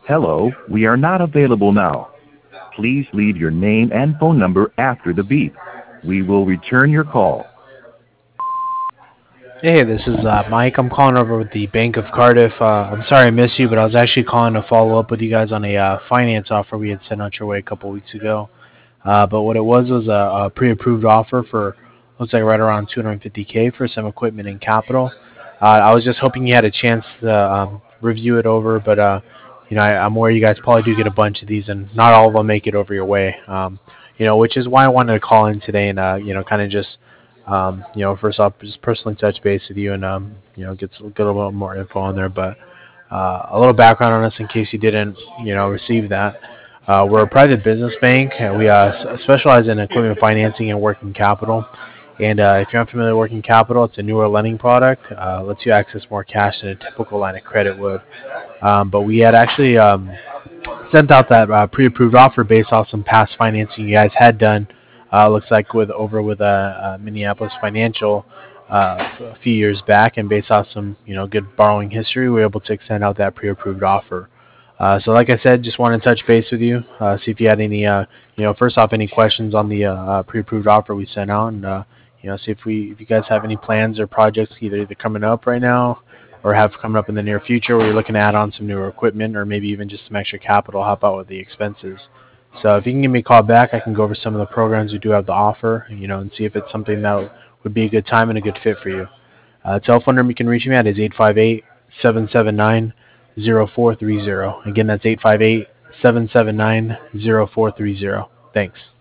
Hello, we are not available now. Please leave your name and phone number after the beep. We will return your call. Hey, this is Mike. I'm calling over with the Bank of Cardiff. I'm sorry I missed you, but I was actually calling to follow up with you guys on a finance offer we had sent out your way a couple weeks ago. But what it was a pre-approved offer for looks like right around 250K for some equipment and capital. I was just hoping you had a chance to review it over, but I'm aware you guys probably do get a bunch of these, and not all of them make it over your way. Which is why I wanted to call in today and kind of just first off, just personally touch base with you and get a little more info on there. But a little background on us in case you didn't receive that. We're a private business bank, and we specialize in equipment financing and working capital. And if you're unfamiliar with working capital, it's a newer lending product. Lets you access more cash than a typical line of credit would. But we had actually sent out that pre-approved offer based off some past financing you guys had done. Looks like with Minneapolis Financial a few years back, and based off some good borrowing history, we were able to extend out that pre-approved offer. So, like I said, just wanted to touch base with you, see if you had any, first off, any questions on the pre-approved offer we sent out, and see if you guys have any plans or projects either coming up right now or have coming up in the near future where you're looking to add on some newer equipment or maybe even just some extra capital, help out with the expenses. So if you can give me a call back, I can go over some of the programs we do have to offer, and see if it's something that would be a good time and a good fit for you. Telephone number you can reach me at is 858-779-0430. Again, that's 858-779-0430. Thanks.